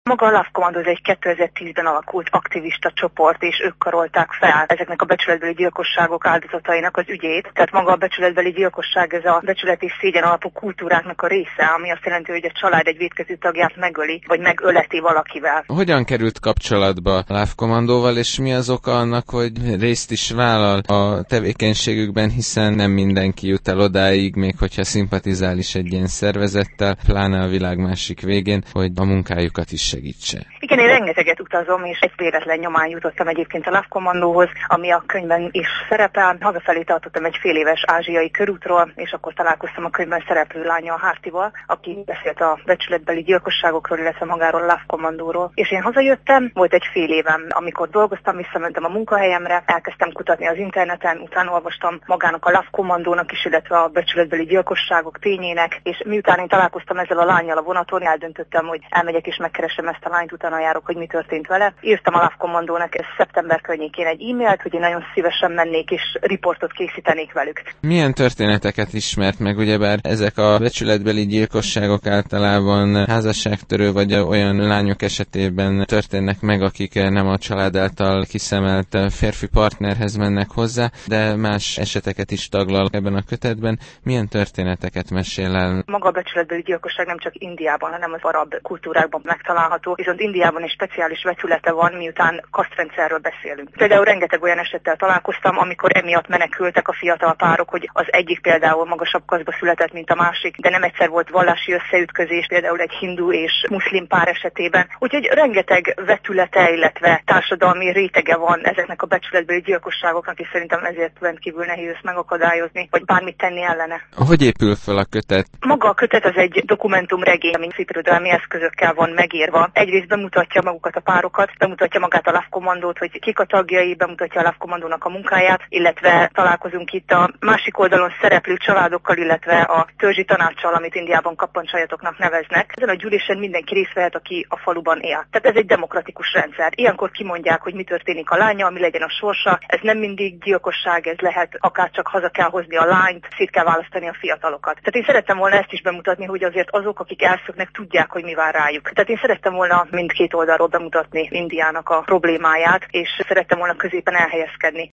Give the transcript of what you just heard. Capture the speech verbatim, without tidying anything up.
Maga a Love Commando az egy kétezer-tízben alakult aktivista csoport, és ők karolták fel ezeknek a becsületbeli gyilkosságok áldozatainak az ügyét. Tehát maga a becsületbeli gyilkosság, ez a becsület és szégyen alapú kultúráknak a része, ami azt jelenti, hogy a család egy vétkező tagját megöli, vagy megöleti valakivel. Hogyan került kapcsolatba a Love Commandóval, és mi az oka annak, hogy részt is vállal a tevékenységükben, hiszen nem mindenki jut el odáig, még hogyha szimpatizál is egy ilyen szervezettel, pláne a világ másik végén, hogy a munkájukat is segítse. Igen, én rengeteget utazom, és egy véletlen nyomán jutottam egyébként a Love Commandóhoz, ami a könyvben is szerepel. Hazafelé tartottam egy fél éves ázsiai körútról, és akkor találkoztam a könyvben szereplő lánya, a Hartival, aki beszélt a becsületbeli gyilkosságokról, illetve magáról a Love Commandóról. És én hazajöttem, volt egy fél évem, amikor dolgoztam, visszamentem a munkahelyemre, elkezdtem kutatni az interneten, utána olvastam magának a Love Commandónak is, illetve a becsületbeli gyilkosságok tényének, és miután én találkoztam ezzel a lánnyal a vonaton, eldöntöttem, hogy elmegyek és megkeresem ezt a lányt, utána járok, hogy mi történt vele. Írtam a Love Commandónak ez szeptember környékén egy e-mailt, hogy én nagyon szívesen mennék és riportot készítenék velük. Milyen történeteket ismert meg, ugyebár ezek a becsületbeli gyilkosságok általában házasságtörő vagy olyan lányok esetében történnek meg, akik nem a család által kiszemelt férfi partnerhez mennek hozzá, de más eseteket is taglal ebben a kötetben. Milyen történeteket mesél el? Maga a becsületbeli gyilkosság nem csak Indiában, hanem az arab kultúrákban megtalálható, viszont Indiában is speciális vetülete van, miután kasztrendszerről beszélünk. Például rengeteg olyan esettel találkoztam, amikor emiatt menekültek a fiatal párok, hogy az egyik például magasabb kasztba született, mint a másik, de nem egyszer volt vallási összeütközés, például egy hindu és muszlim pár esetében. Úgyhogy rengeteg vetülete, illetve társadalmi rétege van ezeknek a becsületbeli gyilkosságoknak, és szerintem ezért rendkívül nehéz ezt megakadályozni, vagy bármit tenni ellene. Hogy épül fel a kötet? Maga a kötet az egy dokumentumregény, ami szépirodalmi eszközökkel van megírva. Egyrészt bemutatja magukat a párokat, bemutatja magát a Love Commandót, hogy kik a tagjai, bemutatja a Love Commandónak a munkáját, illetve találkozunk itt a másik oldalon szereplő családokkal, illetve a törzsi tanácssal, amit Indiában kappancsajatoknak neveznek. Ezen a gyűlésen mindenki részt vehet, aki a faluban él. Tehát ez egy demokratikus rendszer. Ilyenkor kimondják, hogy mi történik a lánnyal, mi legyen a sorsa. Ez nem mindig gyilkosság, ez lehet akár csak haza kell hozni a lányt, szét kell választani a fiatalokat. Tehát én szerettem volna ezt is bemutatni, hogy azért azok, akik elszöknek, tudják, hogy mi vár rájuk. Tehát én szerettem volna mindkét oldalról bemutatni Indiának a problémáját, és szerettem volna középen elhelyezkedni.